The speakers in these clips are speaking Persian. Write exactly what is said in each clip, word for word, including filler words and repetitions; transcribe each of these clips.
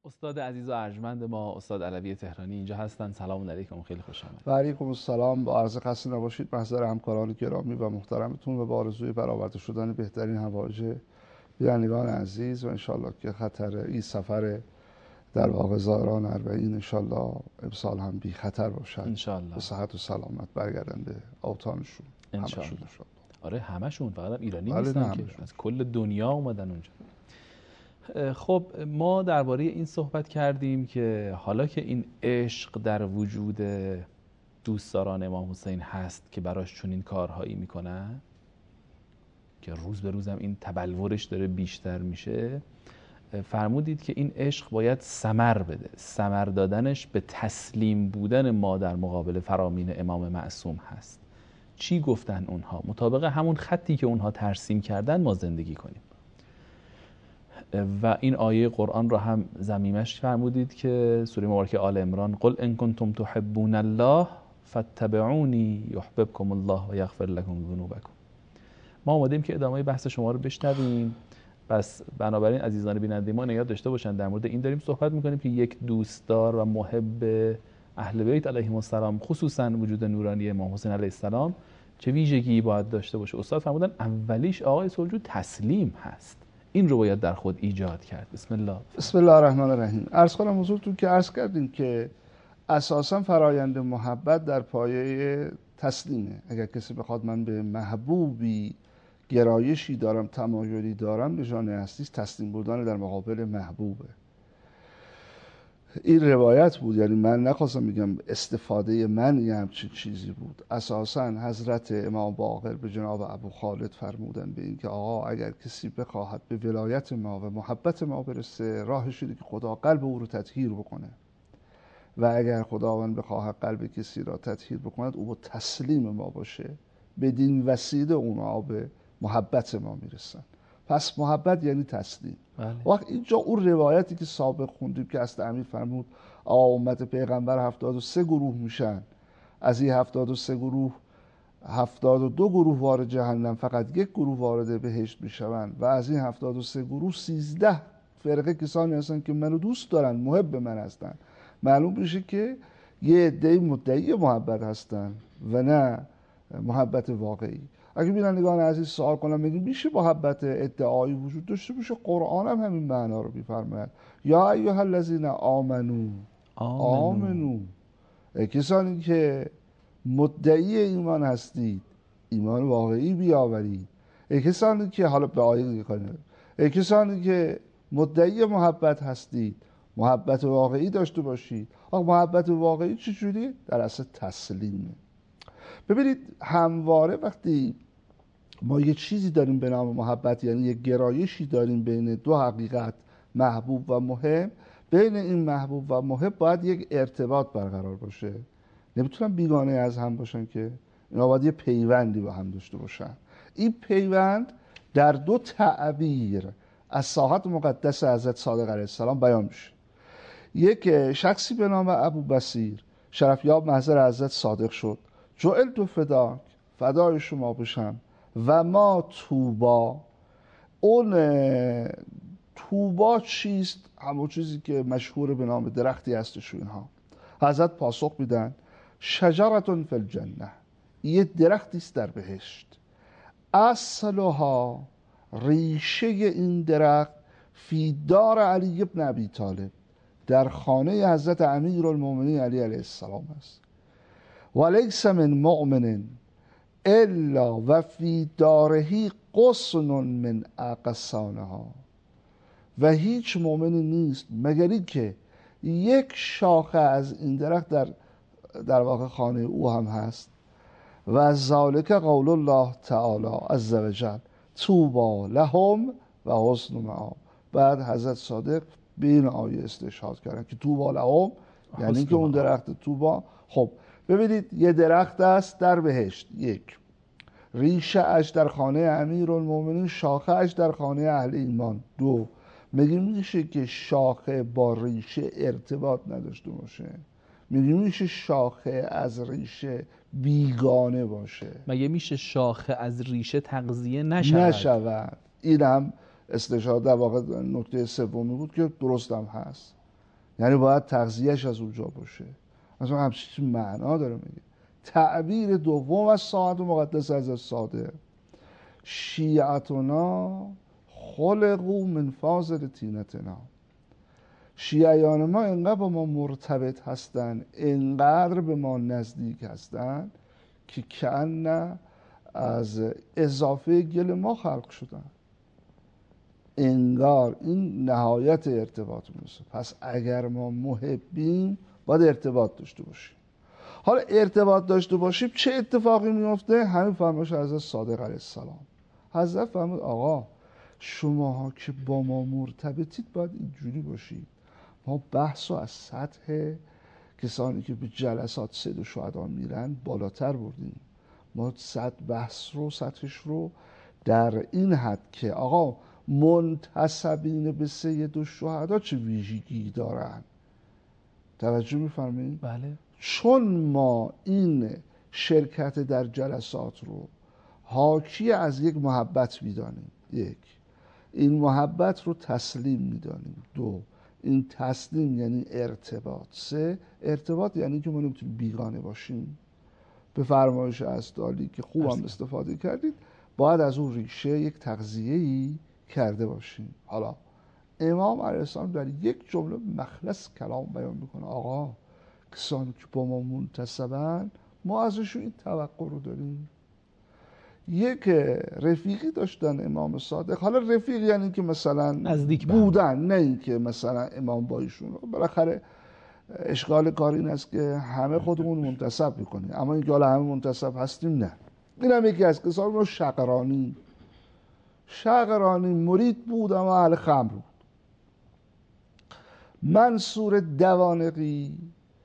استاد عزیز و ارجمند ما استاد علوی تهرانی اینجا هستن. سلام علیکم، خیلی خوش آمدید. و علیکم السلام. با عرض خسته نباشید محضر همکاران گرامی و محترمتون و با آرزوی برآورده شدن بهترین حوایج بینندگان عزیز و انشالله که خطر این سفر در واقع زائران اربعین انشالله امسال هم بی خطر باشد، انشالله به صحت و سلامت برگردن به اوطانشون. انشالله. همشون. آره همشون، فقط ایرانی بله نیستن نه که همشون. از کل دنیا اومدن اونجا. خب ما درباره این صحبت کردیم که حالا که این عشق در وجود دوستداران امام حسین هست که براش چنین کارهایی میکنن که روز به روزم این تبلورش داره بیشتر میشه، فرمودید که این عشق باید ثمر بده. ثمر دادنش به تسلیم بودن ما در مقابل فرامین امام معصوم هست. چی گفتن اونها؟ مطابق همون خطی که اونها ترسیم کردن ما زندگی کنیم. و این آیه قرآن را هم ضمیمش فرمودید که سوره مبارکه آل عمران قل ان کنتم تحبون الله فاتبعونی یحببکم الله و یغفر لکم ذنوبکم. ما آمادیم که ادامه بحث شما رو بشنویم. پس بنابراین عزیزان بیننده ما نگاه داشته باشن، در مورد این داریم صحبت میکنیم که یک دوستدار و محب اهل بیت علیهم السلام، خصوصا وجود نورانی امام حسین علیه السلام، چه ویژگی باید داشته باشه. استاد فرمودن اولیش آقای سلجو تسلیم هست. این رو باید در خود ایجاد کرد. بسم الله. بسم الله الرحمن الرحیم. عرض کنم حضورتون که عرض کردیم که اساسا فرایند محبت در پایه تسلیمه. اگر کسی بخواد من به محبوبی گرایشی دارم، تمایلی دارم، نشانه اصلیش تسلیم بودن در مقابل محبوبه. این روایت بود، یعنی من نخواستم بگم استفاده من یه همچین چیزی بود. اساسا حضرت امام باقر به جناب ابو خالد فرمودن به این که آقا اگر کسی بخواهد به ولایت ما و محبت ما برسه، راهش اینه که خدا قلب او رو تطهیر بکنه و اگر خداوند بخواهد قلب کسی را تطهیر بکند، او با تسلیم ما باشه، بدین وسیله اونا به محبت ما میرسن. پس محبت یعنی تسلیم. بله. وقت اینجا اون روایتی که سابق خوندیم که از امیر فرمود آقا امت پیغمبر هفتاد و سه گروه میشن، از این هفتاد و سه گروه هفتاد و دو گروه وارد جهنم، فقط یک گروه وارد بهشت میشوند و از این هفتاد و سه گروه سیزده فرقه کسانی هستن که منو دوست دارن، محب من هستن. معلوم میشه که یه عده مدعی محبت هستن و نه محبت واقعی. اگه بینندگان عزیز سوال کنم بگیم میشه محبت ادعایی وجود داشته باشه؟ قرآن هم همین معنا رو میفرماید. یا ایها الذین آمنو آمنو، کسانی که مدعی ایمان هستید ایمان واقعی بیاورید. کسانی که حالا به آیه میکنه، کسانی که مدعی محبت هستید محبت واقعی داشته باشید. آقا محبت واقعی چجوری؟ در اصل تسلیمه. ببینید همواره وقتی ما یه چیزی داریم به نام محبت، یعنی یه گرایشی داریم بین دو حقیقت، محبوب و محب، بین این محبوب و محب باید یک ارتباط برقرار باشه. نمیتونن بیگانه از هم باشن که، اینا باید یه پیوندی با هم داشته باشن. این پیوند در دو تعبیر از ساحت مقدس حضرت صادق علیه السلام بیان میشه. یک شخصی به نام ابو بصیر شرفیاب محضر حضرت صادق شد، جعلت فداک، فدای شما بشم، و ما طوبا. اون طوبا چیست؟ همون چیزی که مشهور به نام درختی هستش. اینها حضرت پاسخ میدن شجرتون فی الجنه، یه درختی است در بهشت. اصلها، ریشه این درخت، فی دار علی ابن ابی طالب، در خانه حضرت امیرالمومنین علی علیه السلام است. ولیس من مؤمن الا و فی دارهی غصن من اغصانها، و هیچ مؤمنی نیست مگر این که یک شاخه از این درخت در در واقع خانه او هم هست. و ذالک قول الله تعالی عز وجل طوبی لهم و حسن مآب. بعد حضرت صادق به این آیه استشهاد کردن که طوبی لهم یعنی که اون درخت طوبا. خب ببینید یه درخت است در بهشت، یک ریشه اش در خانه امیرالمومنین، شاخه اش در خانه اهل ایمان. دو، میگیم میشه که شاخه با ریشه ارتباط نداشته باشه؟ میگیم میشه شاخه از ریشه بیگانه باشه؟ مگه میشه شاخه از ریشه تغذیه نشود؟ نشود. این هم استشهاد در واقع نکته سومی بود که درست هم هست. یعنی باید تغذیهش از اونجا باشه. مثلا همچین معنا داره میگه. تعبیر دوم از ساعت مقدس از صادق، شیعتنا خلقو من فاضل طینتنا، شیعیان ما انقدر با ما مرتبط هستن، انقدر به ما نزدیک هستن که کأن از اضافه گل ما خلق شدن، انگار این نهایت ارتباط میشه. پس اگر ما محبیم باید ارتباط داشته باشیم. حالا ارتباط داشته باشیم چه اتفاقی میفته؟ همین فرمایش حضرت صادق علیه السلام. حضرت فرمود آقا شماها که با ما مرتبطید باید اینجوری باشید. ما بحث رو از سطح کسانی که به جلسات سید و شهدا میرن بالاتر بردیم. ما سطح بحث رو سطحش رو در این حد که آقا منتسبین به سید و شهدا چه ویژگی دارن. توجه میفرمایید؟ بله. چون ما این شرکت در جلسات رو حاکی از یک محبت میدانیم، یک، این محبت رو تسلیم میدانیم، دو، این تسلیم یعنی ارتباط، سه، ارتباط یعنی که ما نمیتونیم بیگانه باشیم. به فرمایش اسدالی که خوبم استفاده کردید، باید از اون ریشه یک تغذیه‌ای کرده باشیم. حالا امام علیه السلام در یک جمله مخلص کلام بیان میکنه آقا کسانی که با ما منتسبن ما ازشون این توقع رو داریم. یک رفیقی داشتن امام صادق، حالا رفیق یعنی که مثلا نزدیک بودن، نه این که مثلا امام با ایشون، بالاخره اشکال کار این است که همه خودمون منتسب میکنیم، اما اینکه حالا همه منتسب هستیم نه. این هم یکی از کسان رو شقرانی. شقرانی مرید بود اما اهل خمر بود. منصور دوانقی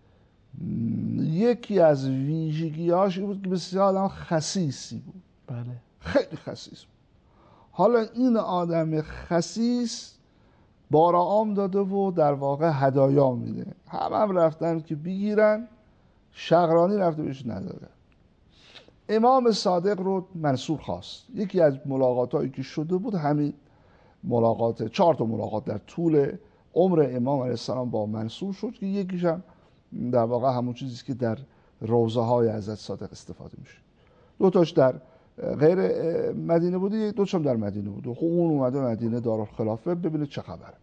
یکی از ویژگی‌هاش بود که بسیار آدم خسیسی بود. بله. خیلی خسیس بود. حالا این آدم خسیس بارا عام داده و در واقع هدایا میده. هم هم رفتن که بگیرن، شقرانی رفته بهش نداده. امام صادق رو منصور خواست. یکی از ملاقاتایی که شده بود همین ملاقات، چهار تا ملاقات در طول عمر امام علیه السلام با منصور شد که یکیش هم در واقع همون چیزی که در روضه های حضرت صادق استفاده میشه. دو تاش در غیر مدینه بوده، یک دو تاش در مدینه بوده. خب اون اومده مدینه دارالخلافه ببینه چه خبره.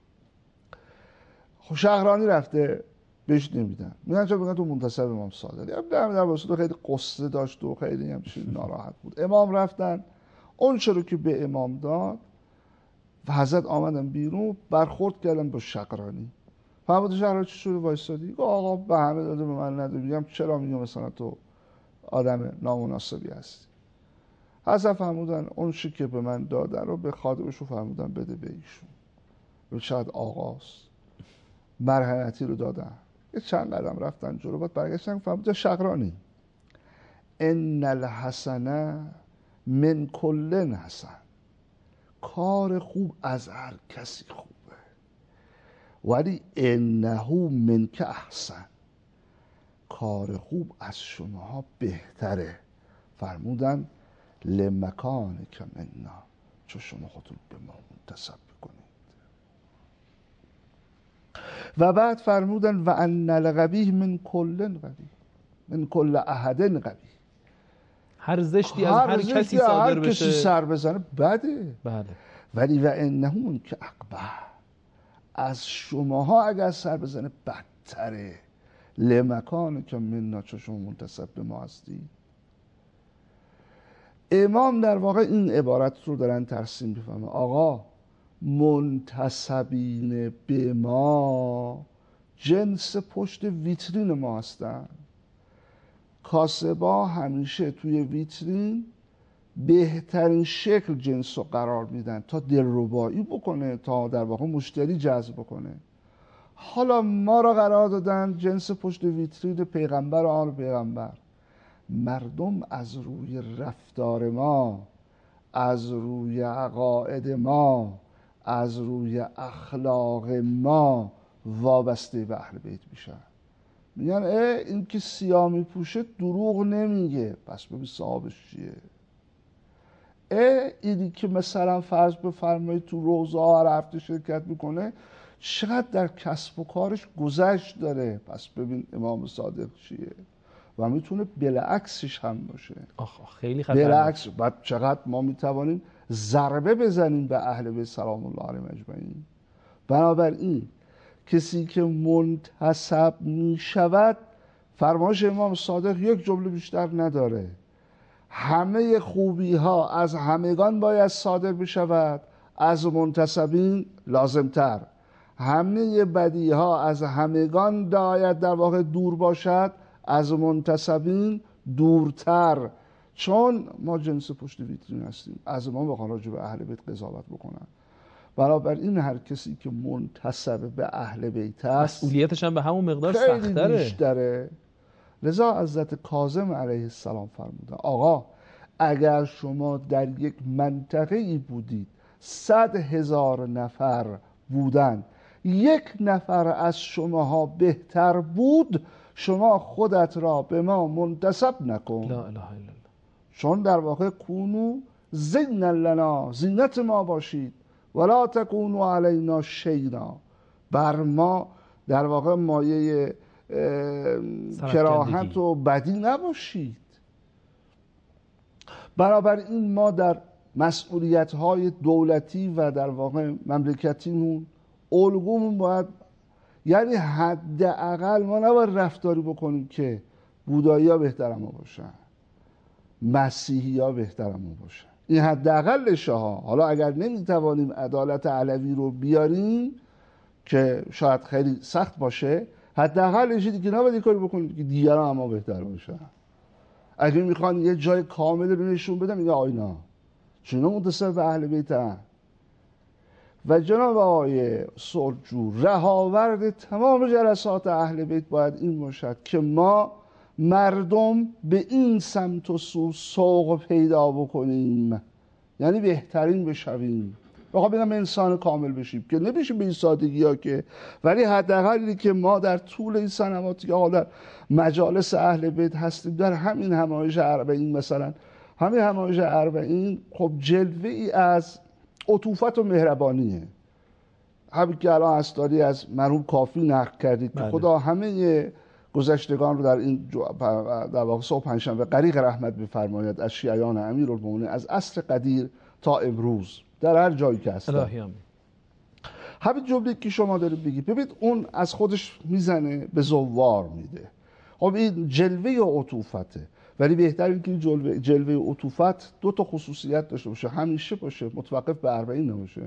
خب شهرانی رفته بهش نمیدن، میگن چرا؟ میگن تو منتسب امام صادق. در در واسه خیلی قصه داشت و خیلی هم چیز ناراحت بود. امام رفتن اون چرا که به امام داد و حضرت آمدن بیرون برخورد کردن با شقرانی. فرمود شقرانی چی شده وایسادی؟ آقا به همه داده به من نده. میگم چرا؟ میگم مثلا تو آدم نامناسبی هستی. حضرت فرمودن اون چی که به من دادن رو به خادمش رو فرمودن بده به ایشون. به شاید آغاز مرحمتی رو دادن. یه چند قدم رفتن جلو، بعد برگشتن فرمودن شقرانی ان الحسنه من کل حسن، کار خوب از هر کسی خوبه، ولی انه منک احسن، کار خوب از شماها بهتره. فرمودن لمکان که منا، چون شما خودتون به ما منتسب بکنید. و بعد فرمودن و ان القبیح من کل قبیح، من کل احد قبیح، هر زشتی از هر کسی صادر هر بشه، کسی سر بزنه بده. بله. ولی و انه منک اقبح، از شماها اگر سر بزنه بدتره. لمکان که منا، چون شما منتسب به ما هستی. امام در واقع این عبارت رو دارن ترسیم بفهمه آقا منتسبین به ما جنس پشت ویترین ما هستن. کاسبا همیشه توی ویترین بهترین شکل جنس رو قرار میدن تا دلربایی بکنه، تا در واقع مشتری جذب بکنه. حالا ما را قرار دادن جنس پشت ویترین پیغمبر و آل پیغمبر. مردم از روی رفتار ما، از روی عقاید ما، از روی اخلاق ما وابسته به اهل بیت میشن. میگن اه این که سیاه میپوشه دروغ نمیگه، پس ببین صاحبش چیه. اه اینی که مثلا فرض بفرمایید تو روزه ها هر هفته شرکت میکنه چقدر در کسب و کارش گذشت داره. پس ببین امام صادق چیه و میتونه بالعکسش هم باشه. آخ خیلی خطرناک. بالعکس بعد چقدر ما میتوانیم ضربه بزنیم به اهل بیت سلام الله علیهم اجمعین. بنابراین کسی که منتسب میشود فرمایش امام صادق یک جمله بیشتر نداره. همه خوبی ها از همگان باید صادر بشود، از منتسبین لازمتر. همه بدی ها از همگان باید در واقع دور باشد، از منتسبین دورتر. چون ما جنس پشت ویترین هستیم، از ما بخوان راجع به اهل بیت قضاوت بکنن. بنابراین هر کسی که منتسب به اهل بیت است مسئولیتش هم به همون مقدار خیلی سخت‌تره. بیشتره. لذا حضرت کاظم علیه السلام فرمودن آقا اگر شما در یک منطقه ای بودید صد هزار نفر بودن، یک نفر از شماها بهتر بود، شما خودت را به ما منتسب نکن. لا اله الا الله. چون در واقع کونو زینا لنا، زینت ما باشید، ولا تکونو علینا شینا، بر ما در واقع مایه کراهت و بدی نباشید. بنابراین ما در مسئولیت‌های دولتی و در واقع مملکتیمون الگومون باید، یعنی حداقل ما نباید رفتاری بکنیم که بودایی‌ها بهتر ما باشن، مسیحی‌ها بهتر ما باشن. این حداقلشه ها. حالا اگر نمیتوانیم عدالت علوی رو بیاریم که شاید خیلی سخت باشه، حداقلش اینه که نباید این کاری بکنیم که دیگران اما بهتر باشن. اگه میخوان یه جای کامل رو نشون بدم این آینا چون منتسب به اهل بیتن. و جناب آقای سرجو رهاورد تمام جلسات اهل بیت باید این باشد که ما مردم به این سمت و سو سوق پیدا بکنیم، یعنی بهترین بشویم، بخوام بگم انسان کامل بشیم که نمیشیم به این سادگی ها که، ولی حداقلی که ما در طول این سنواتی که در مجالس اهل بیت هستیم، در همین همایش اربعین مثلا، همین همایش اربعین خب جلوه ای از عطوفت و مهربانیه. همین که الان استاری از مرحوم کافی نقل کردید که خدا همه گذشتگان رو در این در واقع صبح پنجشنبه غریق رحمت بفرماید، از شیعیان امیرالمومنین از عصر قدیر تا امروز در هر جایی که هستن. همین جمله که شما دارید بگید، ببینید اون از خودش میزنه به زوار میده. خب این جلوه عطوفته، ولی بهتر این که این جلوه جلوه عطوفت دو تا خصوصیت داشته باشه، همیشه باشه، متوقف به اربعین نباشه.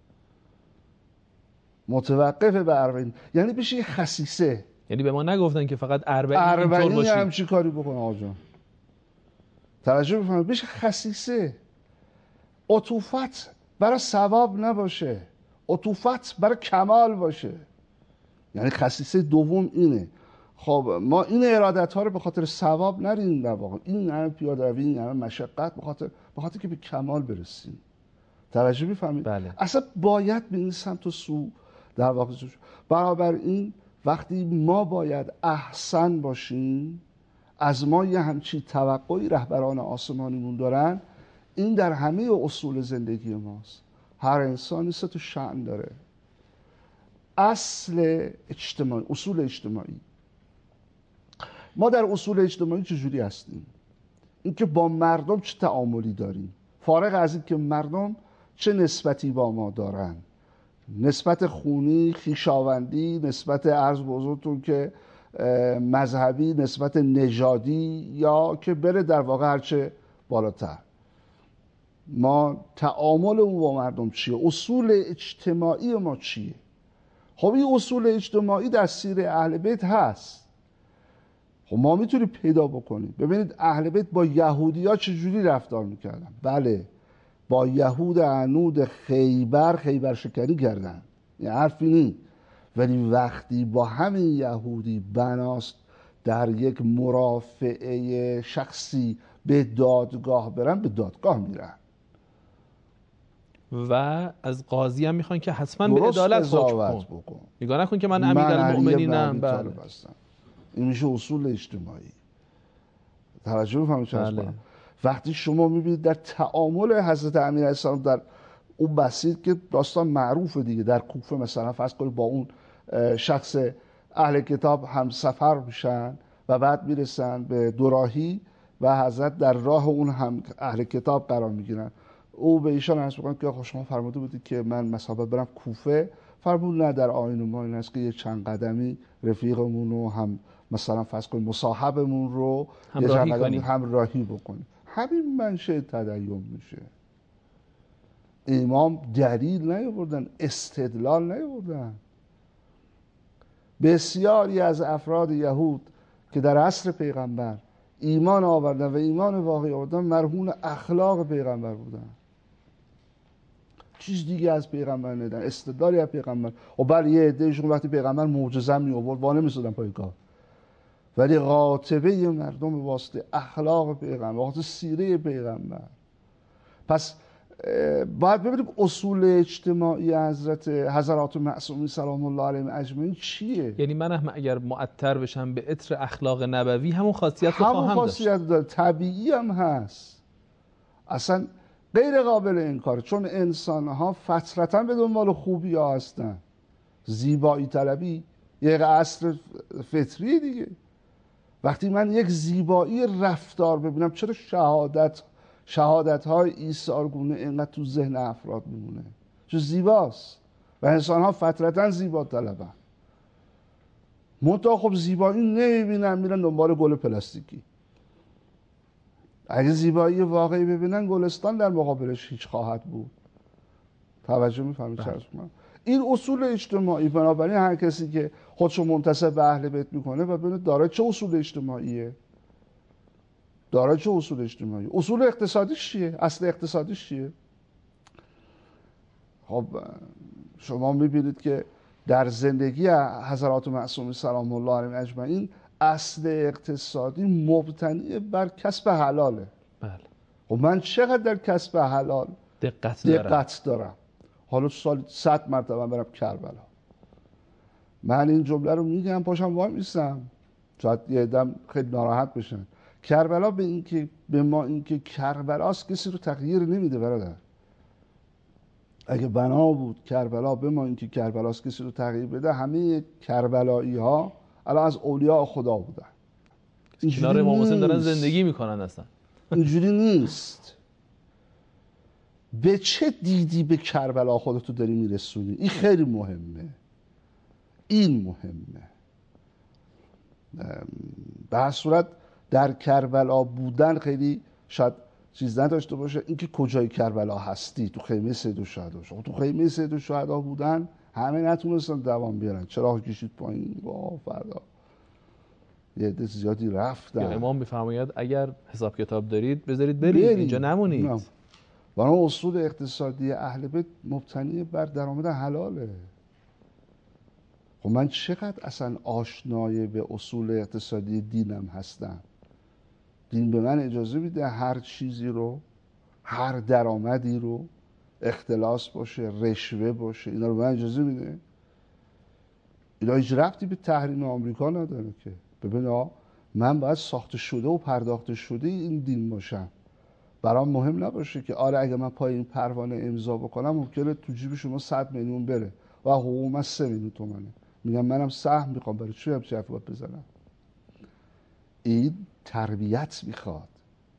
متوقف به اربعین یعنی بشه خصیصه. یعنی به ما نگفتن که فقط اربعین اربعین اینطور هم چی کاری بکنه آقا جان؟ توجه بفرمایید، بشه خصیصه. عطوفت برای ثواب نباشه، عطوفت برای کمال باشه. یعنی خصیصه دوم اینه. خب ما این ارادت ها رو به خاطر ثواب نریم، در واقع این همه پیاده روی، این همه مشقت به خاطر به خاطر که به کمال برسیم. توجه می‌فرمایید؟ بله. اصلا باید به این سمت و سو در واقع. برابر این وقتی ما باید احسن باشیم، از ما یه همچین توقعی رهبران آسمانیمون دارن. این در همه اصول زندگی ماست. هر انسانی سه تا شأن داره. اصل اجتماعی، اصول اجتماعی. ما در اصول اجتماعی چجوری هستیم؟ اینکه با مردم چه تعاملی داریم، فارغ از این که مردم چه نسبتی با ما دارن، نسبت خونی، خویشاوندی، نسبت عرض به حضورتون که مذهبی، نسبت نژادی، یا که بره در واقع هرچه بالاتر. ما تعامل اون با مردم چیه؟ اصول اجتماعی ما چیه؟ خب این اصول اجتماعی در سیر اهل بیت هست. خب ما میتونیم پیدا بکنیم. ببینید اهل بیت با یهودی ها چجوری رفتار میکردن. بله، با یهود عنود خیبر خیبر شکنی کردن، این حرفی نی. ولی وقتی با همین یهودی بناست در یک مرافعه شخصی به دادگاه برن، به دادگاه میرن و از قاضی هم میخوان که حتما به عدالت حکم بکن. نگاه نکن که من امیرالمؤمنینم. بله. این میشه اصول اجتماعی. توجه بفرمایید. بله. وقتی شما میبینید در تعامل حضرت امیر علیه السلام در اون بسیط که داستان معروفه دیگه، در کوفه مثلا فرض کنید با اون شخص اهل کتاب هم سفر میشن و بعد میرسن به دوراهی و حضرت در راه اون هم اهل کتاب قرار میگیرن. او به ایشان عرض میکنه که آقا شما فرموده بودید که من مثلا برم کوفه، فرمود نه، در آیین ما این است که یه چند قدمی رفیقمون رو هم مثلا فرض کنید مصاحبمون رو یه چند قدمی همراهی بکنیم. همین منشأ تدین میشه. امام دلیل نیاوردن، استدلال نیاوردن. بسیاری از افراد یهود که در عصر پیغمبر ایمان آوردن و ایمان واقعی آوردن مرهون اخلاق پیغمبر بودن، چیز دیگه از پیغمبر ندن، استدلالی از پیغمبر. و بله یه عدهشون وقتی پیغمبر معجزه می آورد وا نمی‌ایستادن پای کار، ولی قاطبه مردم به واسطه اخلاق پیغمبر، واسطه سیره پیغمبر. پس باید ببینیم اصول اجتماعی حضرت حضرات معصومین سلام الله علیهم اجمعین چیه. یعنی من هم اگر معطر بشم به عطر اخلاق نبوی همون خاصیت رو خواهم داشت. همون خاصیت داره، طبیعی هم هست، اصلا غیر قابل انکار، چون انسان ها فطرتاً به دنبال خوبی ها هستن. زیبایی طلبی یک اصل فطری دیگه. وقتی من یک زیبایی رفتار ببینم، چرا شهادت شهادت های ایثارگونه اینقدر تو ذهن افراد میمونه؟ چون زیباست و انسان ها فطرتاً زیبا طلبن. منتها خب زیبایی نمیبینن، میرن دنبال گل پلاستیکی. اگه زیبایی واقعی ببینن گلستان در مقابلش هیچ خواهد بود. توجه میفهمید چه من؟ این اصول اجتماعی. بنابراین هر کسی که خودشو منتسب به اهل بیت میکنه و ببینید داره چه اصول اجتماعیه، داره چه اصول اجتماعی. اصول اقتصادیش چیه؟ اصل اقتصادیش چیه؟ خب شما میبینید که در زندگی حضرات معصومین سلام الله علیهم اجمعین اصل اقتصادی مبتنی بر کسب حلاله. بله. خب من چقدر در کسب حلال دقت, دقت دارم. دارم حالا سال صد مرتبه برم کربلا، من این جمله رو میگم پاشم وای میستم، شاید یه عده‌ام خیلی ناراحت بشن. کربلا به این که به ما اینکه کربلاست کسی رو تغییر نمیده برادر. اگه بنا بود کربلا به ما اینکه کربلاست کسی رو تغییر بده، همه کربلایی ها الان از اولیاء خدا بودن. کنار امام حسین دارن زندگی میکنن. اصلا اینجوری نیست. به چه دیدی به کربلا خودتو داری میرسونی؟ این خیلی مهمه. این مهمه. به هر صورت در کربلا بودن خیلی شاید چیز نداشته باشه اینکه کجای کربلا هستی. تو خیمه سید الشهدا، شما تو خیمه سید الشهدا بودن، همه نتونستن دوام بیارن، چراغ کشید پایین، واه فردا یه عده زیادی رفتن. امام میفرماید اگر حساب کتاب دارید بذارید برید، اینجا نمونید. برای اصول اقتصادی اهل بیت مبتنی بر درآمد حلاله. خب من چقدر اصلا آشنای به اصول اقتصادی دینم هستم؟ دین به من اجازه میده هر چیزی رو، هر درآمدی رو، اختلاس باشه، رشوه باشه، اینا رو به من اجازه میده؟ اینا هیچ ربطی به تحریم آمریکا نداره که. ببین من باید ساخته شده و پرداخته شده این دین باشم. برام مهم نباشه که آره اگه من پای این پروانه امضا بکنم ممکنه تو جیب شما صد میلیون بره و حقوق من سه میلیون تومنه. میگم منم سهم میخوام، برای چی هم چه حرفی باید بزنم؟ این تربیت میخواد.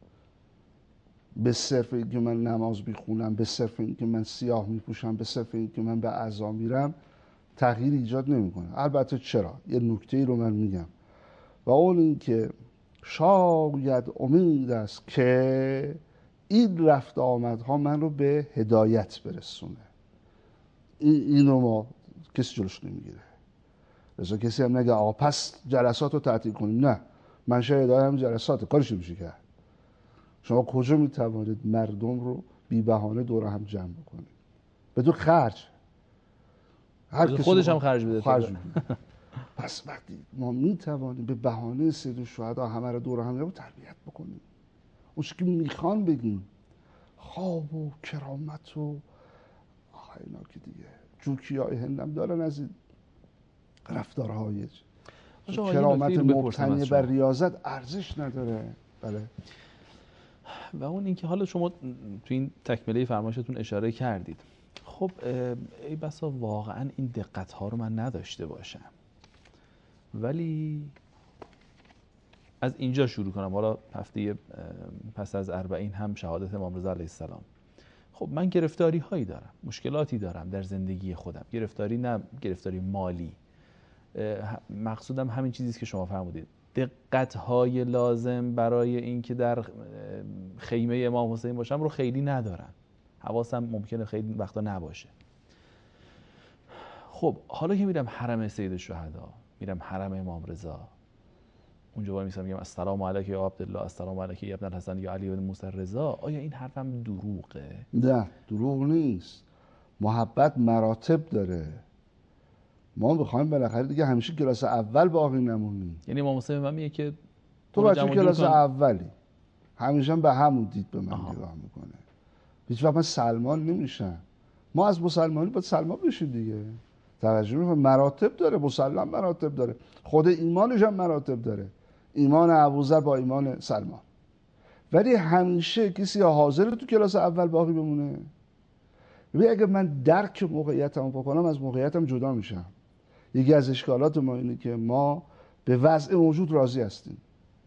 به صرف اینکه من نماز میخونم، به صرف اینکه من سیاه میپوشم، به صرف اینکه من به عزا میرم تغییر ایجاد نمیکنه. البته چرا؟ یه نکته ای رو من میگم و اون این که شاید امید است که این رفت آمدها من رو به هدایت برسونه. اینو ما کسی جلوش نمیگیره. لذا کسی هم نگه آقا پس جلسات رو تعطیل کنیم. نه، منشأ هدایت هم جلساته، کارش نمیشه کرد. شما کجا میتوانید مردم رو بی بهانه دور هم جمع بکنید بدون خرج؟ هر کسی خودش هم خرج بده. خرج میده. پس وقتی ما میتوانیم به بهانه سید الشهدا همه رو دور هم رو تربیت بکنیم، اون چیزی که میخوان بگیم، خواب و کرامت و آخه اینا که دیگه جوکی های هندم دارن از این رفتارهای کرامت مبتنی بر ریاضت ارزش نداره. بله و اون اینکه حالا شما تو این تکمله فرمایشتون اشاره کردید، خب ای بسا واقعا این دقت ها رو من نداشته باشم، ولی از اینجا شروع کنم. حالا هفته پس از اربعین هم شهادت امام رضا علیه السلام. خب من گرفتاری هایی دارم، مشکلاتی دارم در زندگی خودم، گرفتاری نه گرفتاری مالی، مقصودم همین چیزی است که شما فرمودید، دقت های لازم برای اینکه در خیمه امام حسین باشم رو خیلی ندارم، حواسم ممکنه خیلی وقتا نباشه. خب حالا که میرم حرم سید الشهدا، میرم حرم امام رضا، اونجا وای میسم میگم السلام علیک یا عبدالله، السلام علیک یا ابن الحسن یا علی بن موسی رضا، آیا این حرفم دروغه؟ نه دروغ نیست. محبت مراتب داره. ما بخوایم بالاخره دیگه همیشه کلاس اول باقی نمونیم. یعنی امام حسین من میگه که تو بچه کلاس اولی، همیشه به همون دید به من نگاه میکنه. هیچ وقت من سلمان نمیشم. ما از مسلمانی باید سلمان بشیم دیگه. توجه میکنه مراتب داره، مسلم مراتب داره، خود ایمانش هم مراتب داره، ایمان ابوذر با ایمان سلمان. ولی همیشه کسی حاضر تو کلاس اول باقی بمونه؟ ببین اگه من درک موقعیتم بکنم از موقعیتم جدا میشم. یکی از اشکالات ما اینه که ما به وضع موجود راضی هستیم.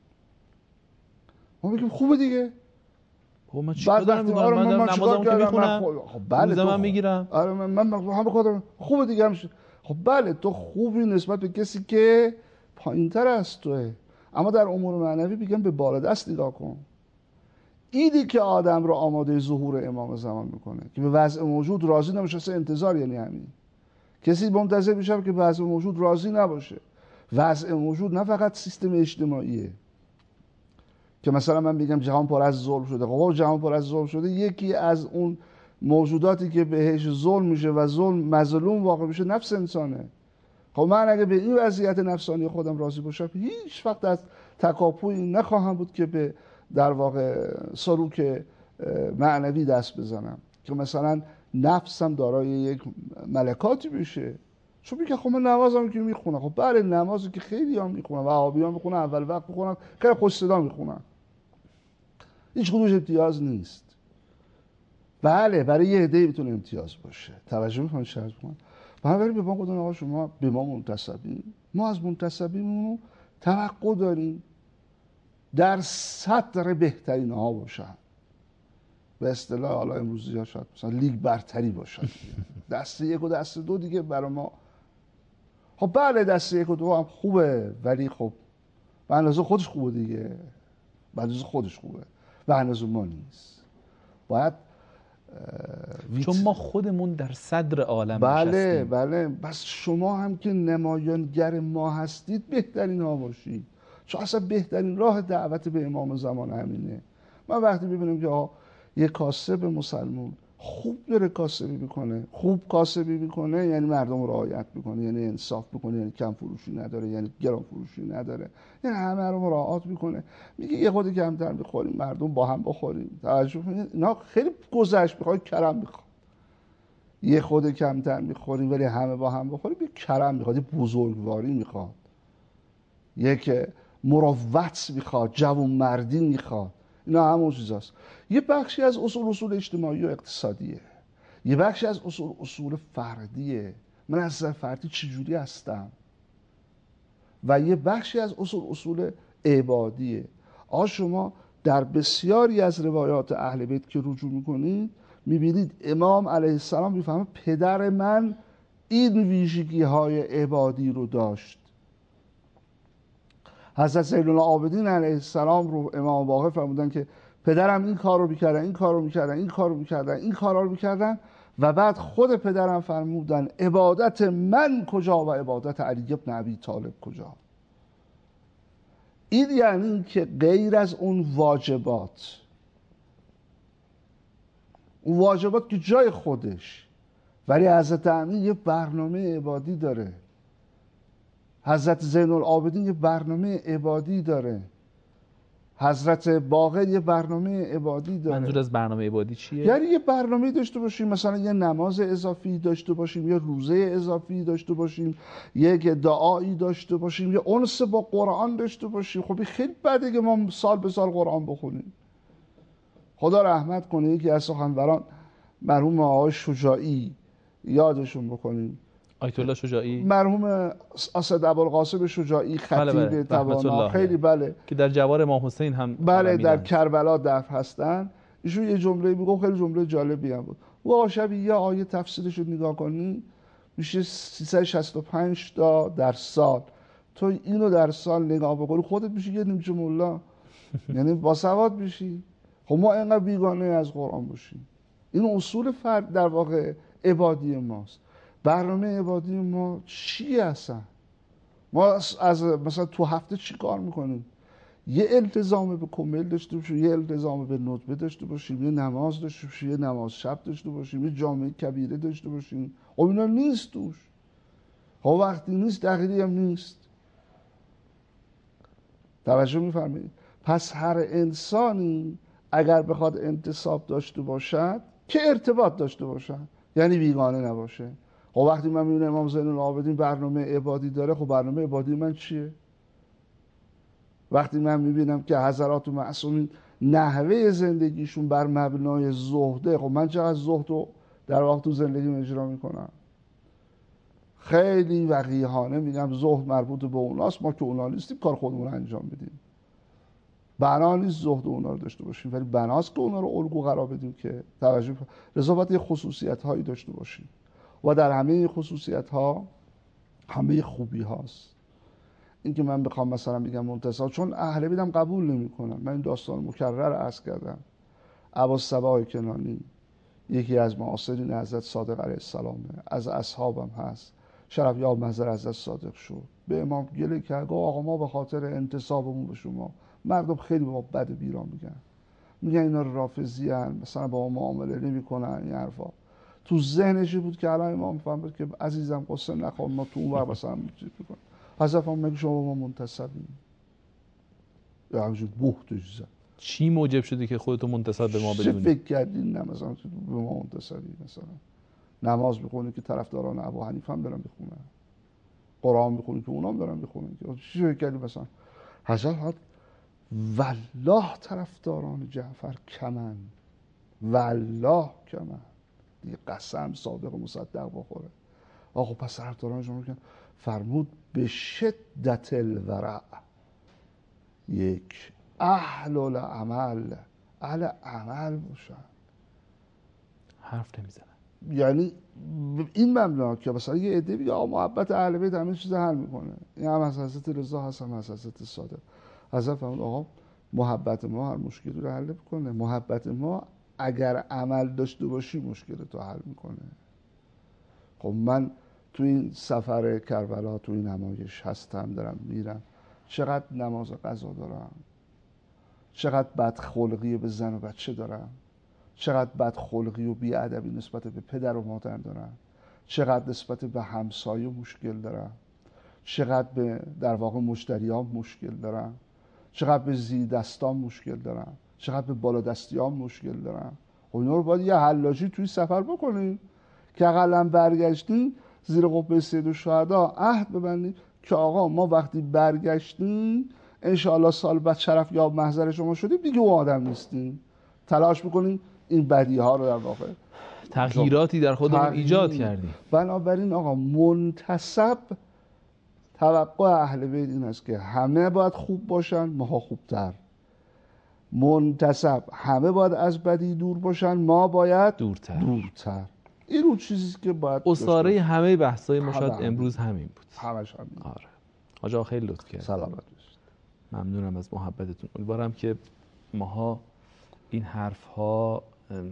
ما میگیم خوبه دیگه. خب من چیکار دارم میکنم؟ من دارم نمازمو که میخونم، خب بله تو من میگیرم، آره من من هم بخاطر خوبه دیگه همش. خب بله تو خوبی نسبت به کسی که پایینتر از توه، اما در امور معنوی میگم به بالادست نگاه کن. ایدی که آدم رو آماده ظهور امام زمان میکنه که به وضع موجود راضی نمیشه، انتظار یعنی همین. کسی منتظر میشه که به وضع موجود راضی نباشه. وضع موجود نه فقط سیستم اجتماعیه که مثلا من میگم جهان پر از ظلم شده. خب جهان پر از ظلم شده، یکی از اون موجوداتی که بهش ظلم میشه و ظلم مظلوم واقع میشه نفس انسانه. خب من اگه به این وضعیت نفسانی خودم راضی باشم، هیچ وقت از تکاپویی نخواهم بود که به در واقع سلوک معنوی دست بزنم که مثلا نفسم دارای یک ملکاتی بشه. چون میگه خب من نمازم که میخونم، خب بله نمازی که خیلی هم میخونم، وهابی هم میخونم، اول وقت میخونم، خیلی خوش صدا میخونم، هیچ کدومش امتیاز نیست. بله برای یه عده میتونه امتیاز باشه. توجه میکنید شرط کنم. بنابراین به ما گفتن آقا شما به ما منتسبین، ما از منتسبینمون توقع داریم در صدر بهترین ها باشن. به اصطلاح حالا امروزی ها شاید مثلا لیگ برتری باشن. دسته یک و دسته دو دیگه برای ما خب بله دسته یک و دو هم خوبه، ولی خب به اندازه خودش خوبه دیگه، به اندازه خودش خوبه، به اندازه ما نیست. باید ویت... چون ما خودمون در صدر عالم بله نشستیم. بله بس شما هم که نمایانگر ما هستید بهترین ها باشید، چون اصلا بهترین راه دعوت به امام زمان همینه. من وقتی ببینم که یه کاسب مسلمون خوب داره کاسبی میکنه، خوب کاسبی میکنه یعنی مردم رو رعایت میکنه، یعنی انصاف میکنه، یعنی کم فروشی نداره، یعنی گران فروشی نداره، یعنی همه رو مراعات میکنه، میگه یه خودی کمتر بخوریم مردم با هم بخوریم. توجه کنید اینا خیلی گذشت میخواد، کرم میخواد. یه خود کمتر میخوریم ولی همه با هم بخوریم، یه کرم میخواد، یه بزرگواری میخواد، یک مروت میخواد، جوان مردی میخواد. اینا همون چیزاست. یه بخشی از اصول اصول اجتماعی و اقتصادیه، یه بخشی از اصول اصول فردیه، من از نظر فردی چجوری هستم، و یه بخشی از اصول اصول عبادیه. آقا شما در بسیاری از روایات اهل بیت که رجوع میکنید میبینید امام علیه السلام میفهمه پدر من این ویژگی های عبادی رو داشت. حضرت زین العابدین علیه السلام رو امام باقر فرمودن که پدرم این کار رو میکردن، این کار رو میکردن، این کار رو میکردن، این کار رو میکردن، و بعد خود پدرم فرمودن عبادت من کجا و عبادت علی بن ابی طالب کجا. این یعنی که غیر از اون واجبات، اون واجبات که جای خودش، ولی حضرت امین یه برنامه عبادی داره، حضرت زین العابدین یه برنامه عبادی داره، حضرت باقر یه برنامه عبادی داره. منظور از برنامه عبادی چیه؟ یعنی یه برنامه داشته باشیم، مثلا یه نماز اضافی داشته باشیم، یه روزه اضافی داشته باشیم، یک دعایی داشته باشیم، یه انس با قرآن داشته باشیم. خب خیلی بده که ما سال به سال قرآن بخونیم. خدا رحمت کنه یکی از سخنوران مرحوم آقای شجاعی، یادشون بکنیم، آیت الله شجاعی، مرحوم اسد ابوالقاسم شجاعی، خطیب بله بله. توانا، خیلی بله، که در جوار امام حسین هم بله در کربلا دفن هستن. ایشون یه جمله میگه، خیلی جمله جالبی هم بود. او آقا شبیه یه آیه تفسیرش رو نگاه کنی میشه سیصد و شصت و پنج تا در سال، تو اینو در سال نگاه بکنی خودت میشه یه نیمچه مولا، یعنی باسواد میشی. خب ما اینقدر بیگانه از قرآن باشیم. این اصول فرد در واقع عبادی ماست. برنامه عبادی ما چی هستن؟ ما از مثلا تو هفته چی کار میکنیم؟ یه التزام به کمیل داشته باشیم، یه التزام به ندبه داشته باشیم، یه نماز داشته باشیم، یه نماز شب داشته باشیم، یه جامعه کبیره داشته باشیم. خب اینا نیست توش. خب وقتی نیست تغییری هم نیست. توجه میفرمایید؟ پس هر انسانی اگر بخواد انتصاب داشته باشد که ارتباط داشته باشد، یعنی بیگانه نباشه. خب وقتی من میبینم امام زین العابدین برنامه عبادی داره، خب برنامه عبادی من چیه؟ وقتی من میبینم که حضرات معصومین نحوه زندگیشون بر مبنای زهده، خب من چقدر زهد رو در واقع تو زندگیم اجرا میکنم؟ خیلی وقیحانه میگم زهد مربوط به اوناست، ما که اونا نیستیم کار خودمون رو انجام بدیم. بنا نیست زهد اونا رو داشته باشیم، ولی بناست که اونا رو الگو قرار بدیم که توجه رضا باید یه خصوصیت هایی داشته باشیم و در همه خصوصیت ها همه خوبی هاست. این که من بخوام مثلا بگم منتصاب، چون اهل بیتم قبول نمیکنم. من این داستان مکرر عرض کردم. ابوالصباح کنانی یکی از معاصرین حضرت صادق علیه السلامه، از اصحابم هست، شرف یاب محضر حضرت صادق شد، به امام گله کرد، گفت آقا ما به خاطر انتصابمون به شما، مردم خیلی با بد بیرا میگن، میگن اینا رافضی ان، مثلا با ما معامله نمیکنن، این حرفا. تو ذهنش بود که الان امام فهمید که عزیزم قصه نخواه، ما تو اون وقت مثلا چیز میکنیم. حضرت هم میگه شما ما منتسبیم، یا همچون بهتش زد. چی موجب شدی که خودتو منتسب به ما بدونی؟ چه فکر کردین؟ نه مثلا به ما منتسبی، مثلا نماز میخونی که طرفداران ابو حنیفه هم برن بخونن، قرآن میخونی که اونام برن بخونن، چی فکر کردی مثلا حضرت والله طرفداران جعفر کمن، والله کمن، دیگه قسم صادق و مصدق بخوره. آقا پس طرفداران شما که فرمود به شدت الورع، یک اهل العمل، اهل عمل باشن، حرف نمیزنن. یعنی این مبنا که مثلا یه عده میگه آقا محبت اهل بیت همه چیز حل میکنه، این هم از حضرت رضا هست هم از حضرت صادق. حضرت فرمود آقا محبت ما هر مشکلی رو حل میکنه، محبت ما اگر عمل داشته باشی مشکل تو حل میکنه. خب من تو این سفر کربلا تو این نمایش هستم، دارم میرم، چقدر نماز قضا دارم، چقدر بدخلقی به زن و بچه دارم، چقدر بدخلقی و بیادبی نسبت به پدر و مادر دارم، چقدر نسبت به همسایه مشکل دارم، چقدر به در واقع مشتریام مشکل دارم، چقدر به زیردستان مشکل دارم، چقدر به بالادستیام مشکل دارم. خب اینا رو باید یه حلاجی توی سفر بکنیم که اقلا برگشتیم زیر قبه سید الشهدا عهد ببندیم که آقا ما وقتی برگشتیم انشاءالله سال بعد شرف یاب محضر شما شدیم دیگه اون آدم نیستیم. تلاش میکنیم این بدی ها رو در واقع تغییراتی در خودمون ایجاد کردیم. بنابراین آقا منتسب توقع اهل بیت این است که همه باید خوب باشن، ما خوبتر. منتسب همه باید از بدی دور باشن، ما باید دورتر دورتر. این اون چیزی که باید اصاره همه بحثای ما شاید امروز همین بود. همش همین. آره. حاج آقا خیلی لطف کردید. سلامت باشید. ممنونم از محبتتون. امیدوارم که ماها این حرف ها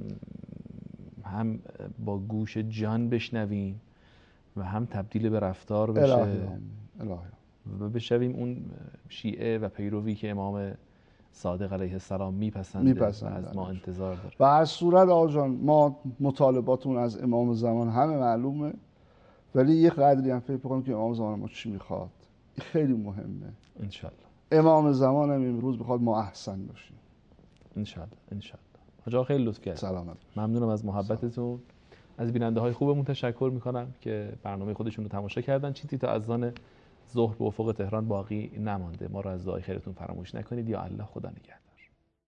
هم با گوش جان بشنویم و هم تبدیل به رفتار بشه. الهی الهی. و بشویم اون شیعه و پیروی که امام صادق علیه السلام میپسنده و از ما انتظار داره. و از صورت آجان ما مطالباتون از امام زمان همه معلومه، ولی یه قدری هم فکر کنم که امام زمان ما چی میخواد. این خیلی مهمه. انشالله. امام زمان هم امروز میخواد ما احسن باشیم. انشالله انشالله. حاج آقا خیلی لطف کردید. سلامت. ممنونم از محبتتون. از بیننده های خوبمون تشکر میکنم که برنامه خودشون رو تماشا کردن. چیزی تا اذان ظهر به افق تهران باقی نمانده. ما رو از دعای خیرتون فراموش نکنید. یا الله خدا نگهدار.